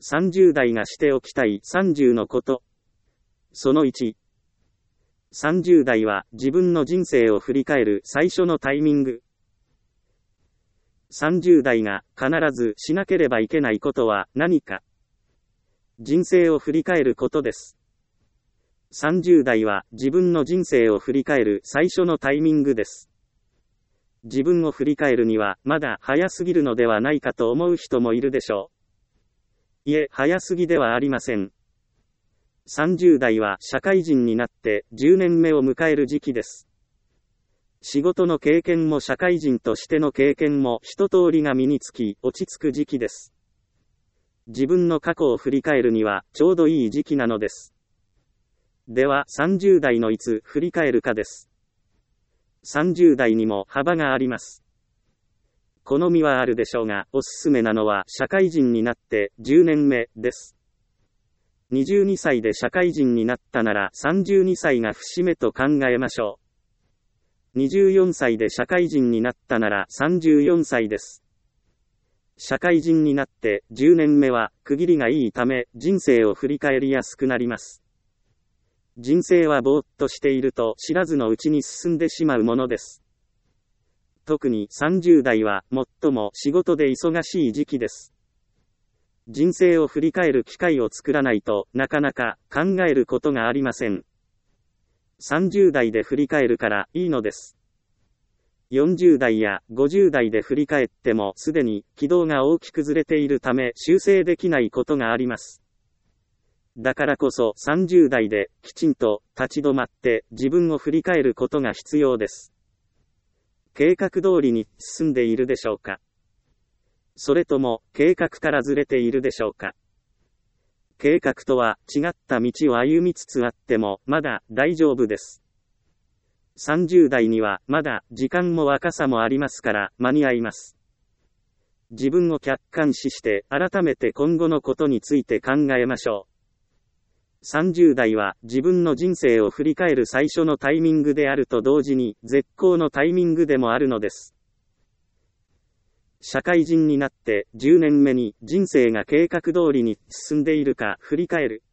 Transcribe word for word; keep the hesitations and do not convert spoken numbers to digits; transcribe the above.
さんじゅう代がしておきたいさんじゅうのこと。そのいち。さんじゅう代は自分の人生を振り返る最初のタイミング。さんじゅう代が必ずしなければいけないことは何か。人生を振り返ることです。さんじゅう代は自分の人生を振り返る最初のタイミングです。自分を振り返るにはまだ早すぎるのではないかと思う人もいるでしょう。いえ、早すぎではありません。さんじゅう代は社会人になってじゅうねんめを迎える時期です。仕事の経験も社会人としての経験も一通りが身につき、落ち着く時期です。自分の過去を振り返るにはちょうどいい時期なのです。では、さんじゅう代のいつ振り返るかです。さんじゅう代にも幅があります。好みはあるでしょうが、おすすめなのは社会人になってじゅうねんめです。にじゅうにさいで社会人になったならさんじゅうにさいが節目と考えましょう。にじゅうよんさいで社会人になったならさんじゅうよんさいです。社会人になってじゅうねんめは区切りがいいため人生を振り返りやすくなります。人生はぼーっとしていると知らずのうちに進んでしまうものです。特にさんじゅう代は最も仕事で忙しい時期です。人生を振り返る機会を作らないとなかなか考えることがありません。さんじゅう代で振り返るからいいのです。よんじゅう代やごじゅう代で振り返ってもすでに軌道が大きくずれているため修正できないことがあります。だからこそさんじゅう代できちんと立ち止まって自分を振り返ることが必要です。計画通りに進んでいるでしょうか？それとも計画からずれているでしょうか？計画とは違った道を歩みつつあってもまだ大丈夫です。さんじゅう代にはまだ時間も若さもありますから間に合います。自分を客観視して改めて今後のことについて考えましょう。さんじゅう代は自分の人生を振り返る最初のタイミングであると同時に絶好のタイミングでもあるのです。社会人になってじゅうねんめに人生が計画通りに進んでいるか振り返る。